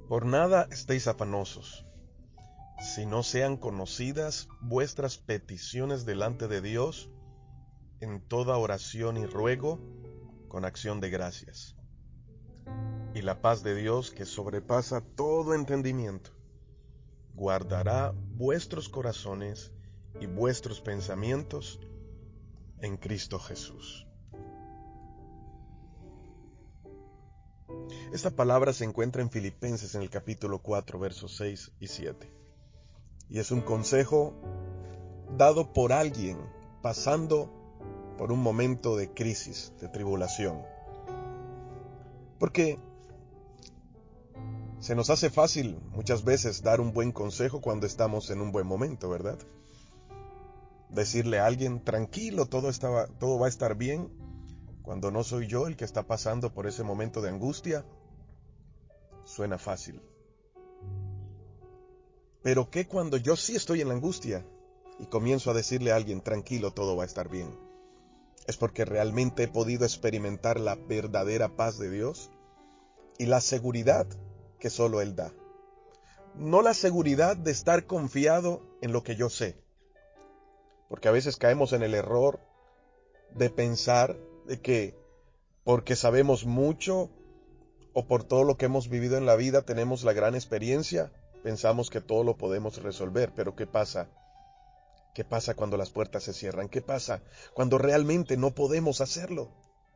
Por nada estéis afanosos, si no sean conocidas vuestras peticiones delante de Dios en toda oración y ruego con acción de gracias. Y la paz de Dios, que sobrepasa todo entendimiento, guardará vuestros corazones y vuestros pensamientos en Cristo Jesús. Esta palabra se encuentra en Filipenses en el capítulo 4, versos 6 y 7. Y es un consejo dado por alguien pasando por un momento de crisis, de tribulación. Porque se nos hace fácil muchas veces dar un buen consejo cuando estamos en un buen momento, ¿verdad? Decirle a alguien, tranquilo, todo va a estar bien, cuando no soy yo el que está pasando por ese momento de angustia, suena fácil. Pero ¿qué cuando yo sí estoy en la angustia y comienzo a decirle a alguien, tranquilo, todo va a estar bien? Es porque realmente he podido experimentar la verdadera paz de Dios y la seguridad que solo Él da. No la seguridad de estar confiado en lo que yo sé, porque a veces caemos en el error de pensar de que porque sabemos mucho o por todo lo que hemos vivido en la vida tenemos la gran experiencia, pensamos que todo lo podemos resolver. Pero ¿qué pasa? ¿Qué pasa cuando las puertas se cierran? ¿Qué pasa cuando realmente no podemos hacerlo?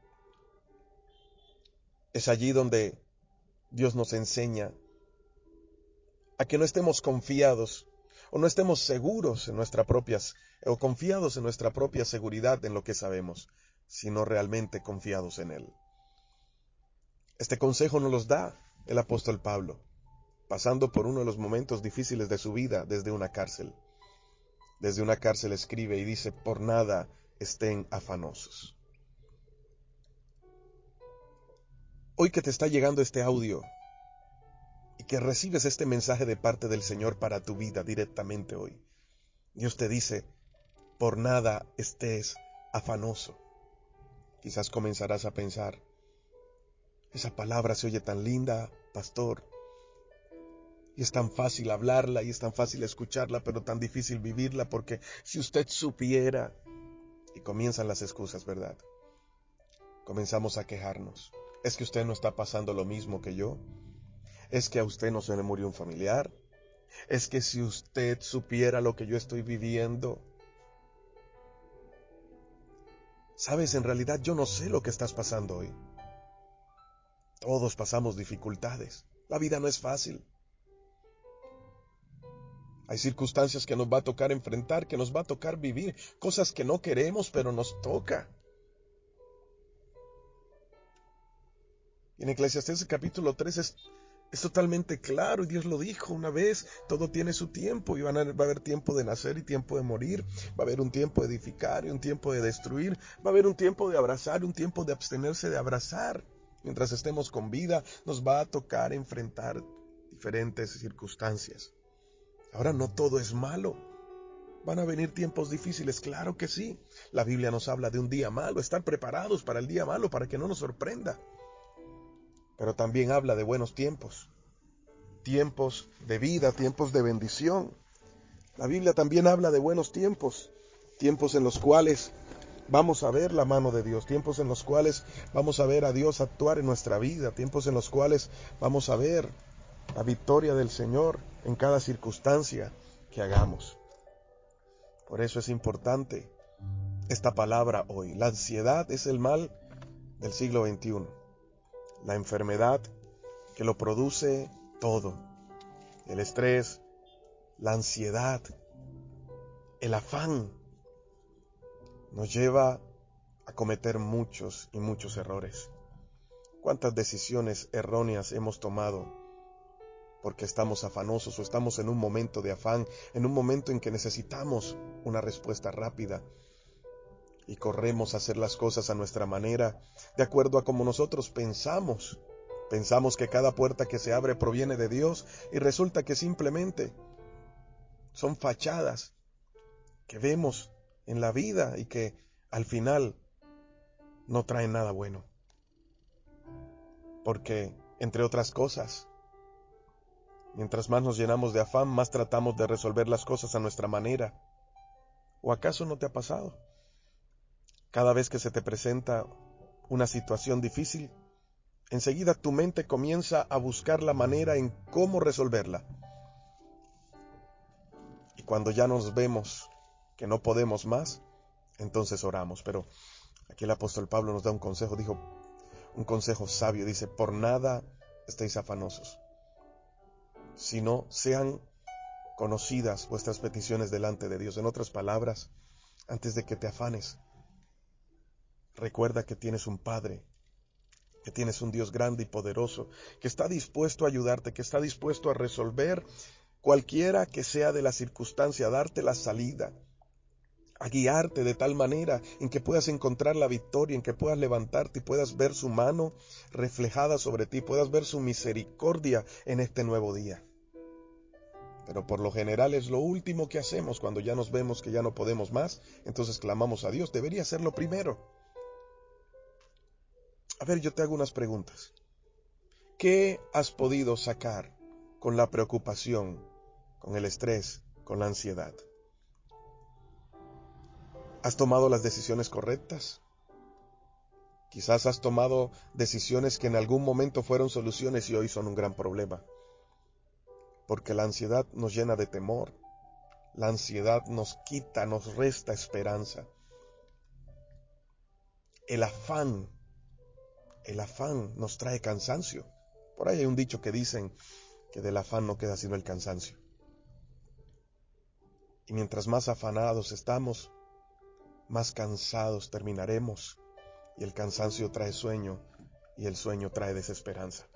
Es allí donde Dios nos enseña a que no estemos confiados o no estemos seguros en o confiados en nuestra propia seguridad en lo que sabemos, sino realmente confiados en Él. Este consejo nos los da el apóstol Pablo, pasando por uno de los momentos difíciles de su vida desde una cárcel. Desde una cárcel escribe y dice, por nada estén afanosos. Hoy que te está llegando este audio y que recibes este mensaje de parte del Señor para tu vida directamente hoy, Dios te dice, por nada estés afanoso. Quizás comenzarás a pensar, esa palabra se oye tan linda, pastor, y es tan fácil hablarla y es tan fácil escucharla, pero tan difícil vivirla, porque si usted supiera, y comienzan las excusas, ¿verdad? Comenzamos a quejarnos. Es que usted no está pasando lo mismo que yo. Es que a usted no se le murió un familiar. Es que si usted supiera lo que yo estoy viviendo. Sabes, en realidad yo no sé lo que estás pasando hoy. Todos pasamos dificultades. La vida no es fácil. Hay circunstancias que nos va a tocar enfrentar, que nos va a tocar vivir, cosas que no queremos, pero nos toca. En Eclesiastés capítulo 3 es totalmente claro, y Dios lo dijo una vez, todo tiene su tiempo, y va a haber tiempo de nacer y tiempo de morir, va a haber un tiempo de edificar y un tiempo de destruir, va a haber un tiempo de abrazar y un tiempo de abstenerse de abrazar. Mientras estemos con vida, nos va a tocar enfrentar diferentes circunstancias. Ahora, no todo es malo. ¿Van a venir tiempos difíciles? Claro que sí. La Biblia nos habla de un día malo, estar preparados para el día malo, para que no nos sorprenda. Pero también habla de buenos tiempos, tiempos de vida, tiempos de bendición. La Biblia también habla de buenos tiempos, tiempos en los cuales vamos a ver la mano de Dios, tiempos en los cuales vamos a ver a Dios actuar en nuestra vida, tiempos en los cuales vamos a ver la victoria del Señor en cada circunstancia que hagamos. Por eso es importante esta palabra hoy. La ansiedad es el mal del siglo XXI, la enfermedad que lo produce todo. El estrés, la ansiedad, el afán nos lleva a cometer muchos y muchos errores. ¿Cuántas decisiones erróneas hemos tomado porque estamos afanosos o estamos en un momento de afán, en un momento en que necesitamos una respuesta rápida y corremos a hacer las cosas a nuestra manera, de acuerdo a como nosotros pensamos? Pensamos que cada puerta que se abre proviene de Dios y resulta que simplemente son fachadas que vemos en la vida y que al final no traen nada bueno. Porque, entre otras cosas, Mientras más nos llenamos de afán, más tratamos de resolver las cosas a nuestra manera. ¿O acaso no te ha pasado? Cada vez que se te presenta una situación difícil, enseguida tu mente comienza a buscar la manera en cómo resolverla. Y cuando ya nos vemos que no podemos más, entonces oramos. Pero aquí el apóstol Pablo nos da un consejo, dijo, un consejo sabio, dice, por nada estéis afanosos, sino sean conocidas vuestras peticiones delante de Dios. En otras palabras, antes de que te afanes, recuerda que tienes un Padre, que tienes un Dios grande y poderoso, que está dispuesto a ayudarte, que está dispuesto a resolver cualquiera que sea de la circunstancia, a darte la salida, a guiarte de tal manera en que puedas encontrar la victoria, en que puedas levantarte y puedas ver su mano reflejada sobre ti, puedas ver su misericordia en este nuevo día. Pero por lo general es lo último que hacemos cuando ya nos vemos que ya no podemos más, entonces clamamos a Dios. Debería ser lo primero. A ver, yo te hago unas preguntas. ¿Qué has podido sacar con la preocupación, con el estrés, con la ansiedad? ¿Has tomado las decisiones correctas? Quizás has tomado decisiones que en algún momento fueron soluciones y hoy son un gran problema. Porque la ansiedad nos llena de temor. La ansiedad nos quita, nos resta esperanza. El afán nos trae cansancio. Por ahí hay un dicho que dicen que del afán no queda sino el cansancio. Y mientras más afanados estamos, más cansados terminaremos. Y el cansancio trae sueño, y el sueño trae desesperanza.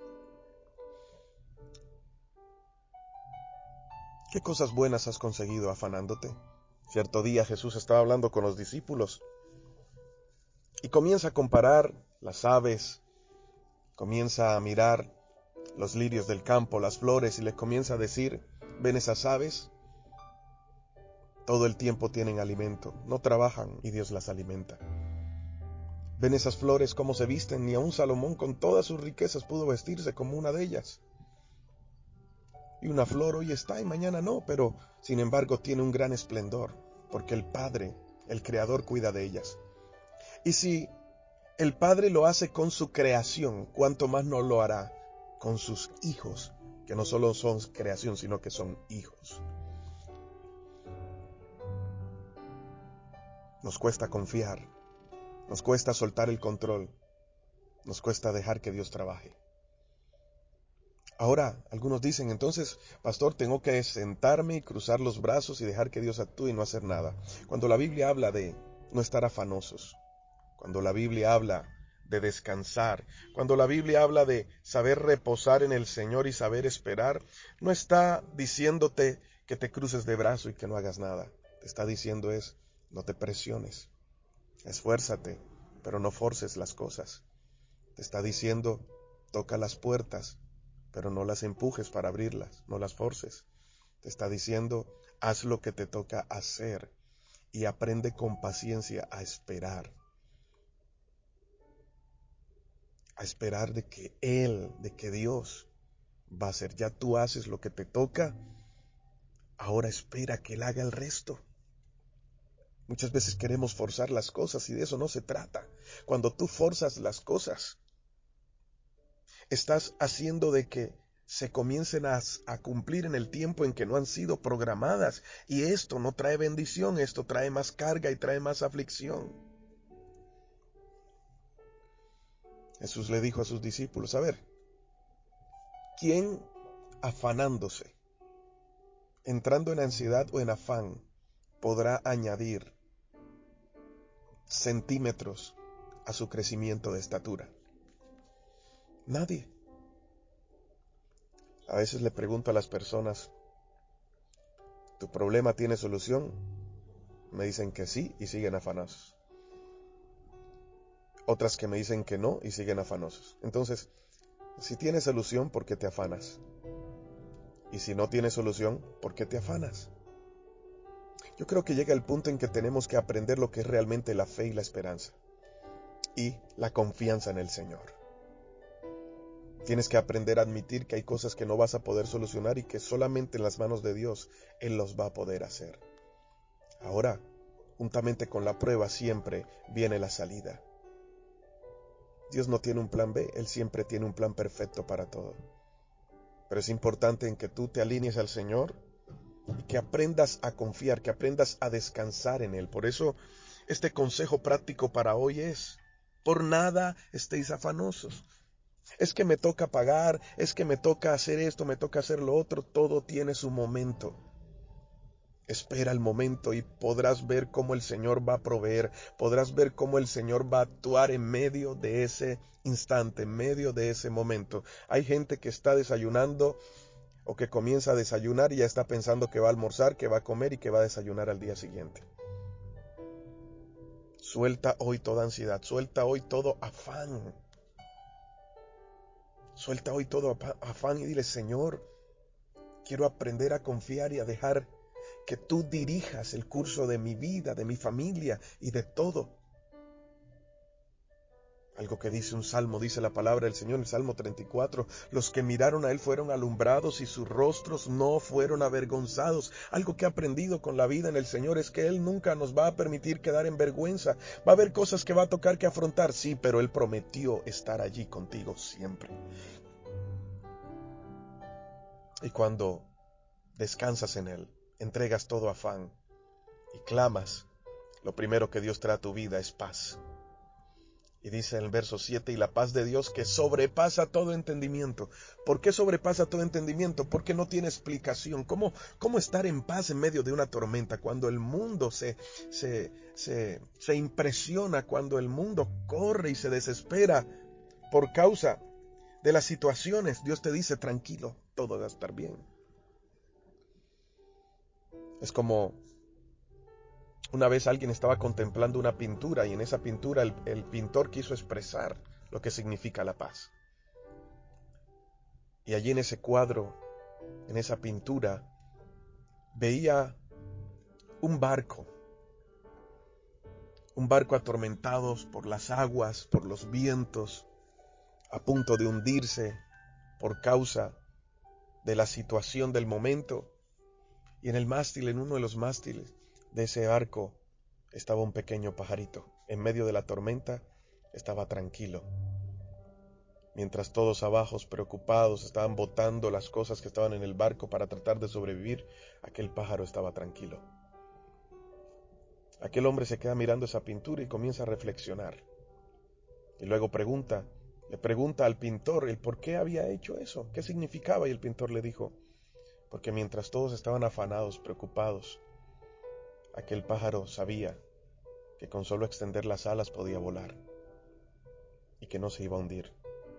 ¿Qué cosas buenas has conseguido afanándote? Cierto día Jesús estaba hablando con los discípulos y comienza a comparar las aves, comienza a mirar los lirios del campo, las flores, y les comienza a decir, ¿ven esas aves? Todo el tiempo tienen alimento, no trabajan y Dios las alimenta. ¿Ven esas flores cómo se visten? Ni aun Salomón con todas sus riquezas pudo vestirse como una de ellas. Y una flor hoy está y mañana no, pero sin embargo tiene un gran esplendor, porque el Padre, el Creador, cuida de ellas. Y si el Padre lo hace con su creación, ¿cuánto más no lo hará con sus hijos, que no solo son creación, sino que son hijos? Nos cuesta confiar, nos cuesta soltar el control, nos cuesta dejar que Dios trabaje. Ahora, algunos dicen, entonces, pastor, tengo que sentarme y cruzar los brazos y dejar que Dios actúe y no hacer nada. Cuando la Biblia habla de no estar afanosos, cuando la Biblia habla de descansar, cuando la Biblia habla de saber reposar en el Señor y saber esperar, no está diciéndote que te cruces de brazo y que no hagas nada. Te está diciendo no te presiones, esfuérzate, pero no forces las cosas. Te está diciendo, toca las puertas, pero no las empujes para abrirlas, no las forces. Te está diciendo, haz lo que te toca hacer y aprende con paciencia a esperar de que Él, de que Dios va a hacer. Ya tú haces lo que te toca, ahora espera que Él haga el resto. Muchas veces queremos forzar las cosas y de eso no se trata. Cuando tú forzas las cosas, estás haciendo de que se comiencen a cumplir en el tiempo en que no han sido programadas. Y esto no trae bendición, esto trae más carga y trae más aflicción. Jesús le dijo a sus discípulos, a ver, ¿quién afanándose, entrando en ansiedad o en afán, podrá añadir centímetros a su crecimiento de estatura? Nadie. A veces le pregunto a las personas, ¿tu problema tiene solución? Me dicen que sí y siguen afanosos. Otras que me dicen que no y siguen afanosos. Entonces, si tiene solución, ¿por qué te afanas? Y si no tiene solución, ¿por qué te afanas? Yo creo que llega el punto en que tenemos que aprender lo que es realmente la fe y la esperanza. Y la confianza en el Señor. Tienes que aprender a admitir que hay cosas que no vas a poder solucionar y que solamente en las manos de Dios Él los va a poder hacer. Ahora, juntamente con la prueba siempre viene la salida. Dios no tiene un plan B, Él siempre tiene un plan perfecto para todo. Pero es importante en que tú te alinees al Señor y que aprendas a confiar, que aprendas a descansar en Él. Por eso, este consejo práctico para hoy es: por nada estéis afanosos. Es que me toca pagar, es que me toca hacer esto, me toca hacer lo otro. Todo tiene su momento. Espera el momento y podrás ver cómo el Señor va a proveer, podrás ver cómo el Señor va a actuar en medio de ese instante, en medio de ese momento. Hay gente que está desayunando o que comienza a desayunar y ya está pensando que va a almorzar, que va a comer y que va a desayunar al día siguiente. Suelta hoy toda ansiedad, suelta hoy todo afán. Suelta hoy todo afán y dile: Señor, quiero aprender a confiar y a dejar que tú dirijas el curso de mi vida, de mi familia y de todo. Algo que dice un salmo, dice la palabra del Señor, el Salmo 34, los que miraron a Él fueron alumbrados y sus rostros no fueron avergonzados. Algo que he aprendido con la vida en el Señor es que Él nunca nos va a permitir quedar en vergüenza. Va a haber cosas que va a tocar que afrontar, sí, pero Él prometió estar allí contigo siempre. Y cuando descansas en Él, entregas todo afán y clamas, lo primero que Dios trae a tu vida es paz. Y dice en el verso 7, y la paz de Dios que sobrepasa todo entendimiento. ¿Por qué sobrepasa todo entendimiento? Porque no tiene explicación. ¿Cómo estar en paz en medio de una tormenta? Cuando el mundo se impresiona, cuando el mundo corre y se desespera por causa de las situaciones, Dios te dice: tranquilo, todo va a estar bien. Es como una vez alguien estaba contemplando una pintura y en esa pintura el pintor quiso expresar lo que significa la paz. Y allí en ese cuadro, en esa pintura, veía un barco atormentado por las aguas, por los vientos, a punto de hundirse por causa de la situación del momento. Y en el mástil, en uno de los mástiles de ese barco, estaba un pequeño pajarito. En medio de la tormenta estaba tranquilo. Mientras todos abajo, preocupados, estaban botando las cosas que estaban en el barco para tratar de sobrevivir, aquel pájaro estaba tranquilo. Aquel hombre se queda mirando esa pintura y comienza a reflexionar. Y luego le pregunta al pintor el por qué había hecho eso, qué significaba, y el pintor le dijo: porque mientras todos estaban afanados, preocupados, aquel pájaro sabía que con solo extender las alas podía volar y que no se iba a hundir.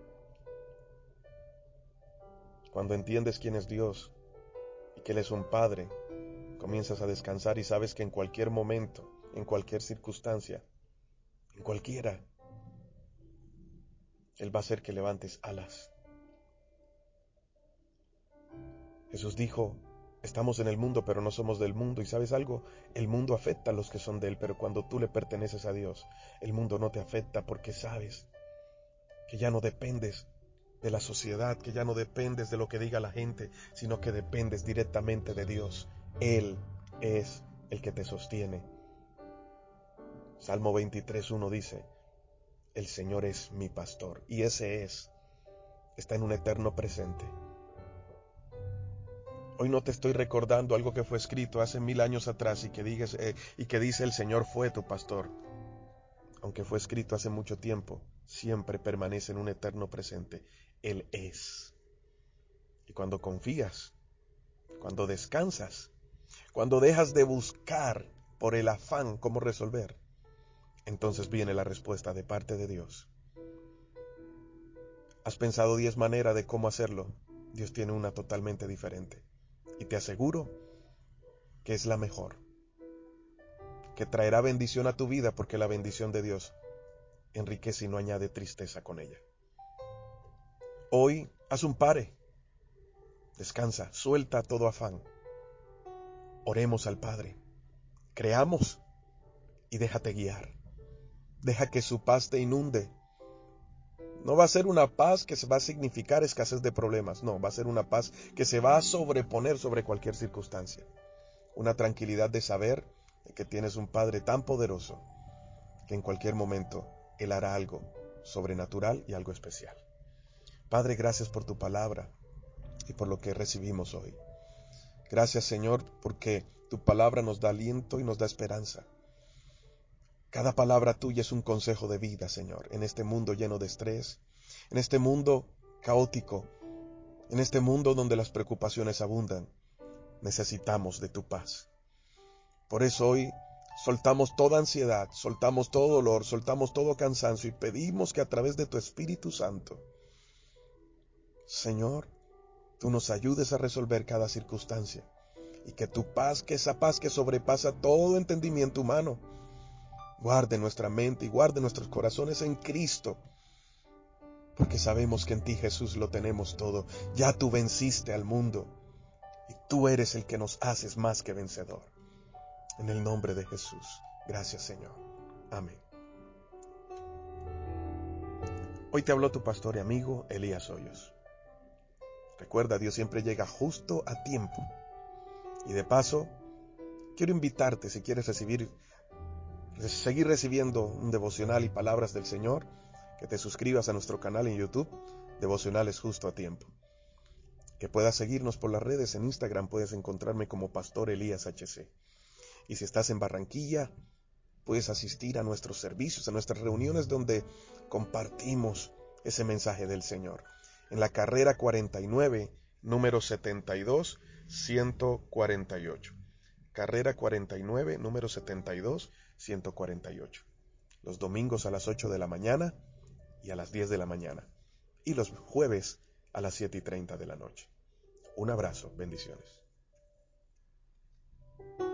Cuando entiendes quién es Dios y que Él es un Padre, comienzas a descansar y sabes que en cualquier momento, en cualquier circunstancia, en cualquiera, Él va a hacer que levantes alas. Jesús dijo: estamos en el mundo, pero no somos del mundo. Y ¿sabes algo? El mundo afecta a los que son de Él, pero cuando tú le perteneces a Dios, el mundo no te afecta porque sabes que ya no dependes de la sociedad, que ya no dependes de lo que diga la gente, sino que dependes directamente de Dios. Él es el que te sostiene. Salmo 23:1 dice: el Señor es mi pastor, y ese está en un eterno presente. Hoy no te estoy recordando algo que fue escrito hace 1000 años atrás y que dice: el Señor fue tu pastor. Aunque fue escrito hace mucho tiempo, siempre permanece en un eterno presente. Él es. Y cuando confías, cuando descansas, cuando dejas de buscar por el afán cómo resolver, entonces viene la respuesta de parte de Dios. ¿Has pensado 10 maneras de cómo hacerlo? Dios tiene una totalmente diferente. Y te aseguro que es la mejor, que traerá bendición a tu vida, porque la bendición de Dios enriquece y no añade tristeza con ella. Hoy haz un pare, descansa, suelta todo afán. Oremos al Padre, creamos y déjate guiar. Deja que su paz te inunde. No va a ser una paz que se va a significar escasez de problemas. No, va a ser una paz que se va a sobreponer sobre cualquier circunstancia. Una tranquilidad de saber que tienes un Padre tan poderoso que en cualquier momento Él hará algo sobrenatural y algo especial. Padre, gracias por tu palabra y por lo que recibimos hoy. Gracias, Señor, porque tu palabra nos da aliento y nos da esperanza. Cada palabra tuya es un consejo de vida, Señor, en este mundo lleno de estrés, en este mundo caótico, en este mundo donde las preocupaciones abundan. Necesitamos de tu paz. Por eso hoy soltamos toda ansiedad, soltamos todo dolor, soltamos todo cansancio y pedimos que a través de tu Espíritu Santo, Señor, tú nos ayudes a resolver cada circunstancia y que tu paz, que esa paz que sobrepasa todo entendimiento humano, guarde nuestra mente y guarde nuestros corazones en Cristo, porque sabemos que en ti, Jesús, lo tenemos todo. Ya tú venciste al mundo y tú eres el que nos haces más que vencedor. En el nombre de Jesús. Gracias, Señor. Amén. Hoy te habló tu pastor y amigo Elías Hoyos. Recuerda, Dios siempre llega justo a tiempo. Y de paso, quiero invitarte, si quieres seguir recibiendo un devocional y palabras del Señor, que te suscribas a nuestro canal en YouTube, Devocionales Justo a Tiempo. Que puedas seguirnos por las redes. En Instagram puedes encontrarme como Pastor Elías HC. Y si estás en Barranquilla, puedes asistir a nuestros servicios, a nuestras reuniones donde compartimos ese mensaje del Señor. En la carrera 49, número 72, 148. Carrera 49, número 72, 148. Los domingos a las 8 de la mañana y a las 10 de la mañana. Y los jueves a las 7:30 de la noche. Un abrazo, bendiciones.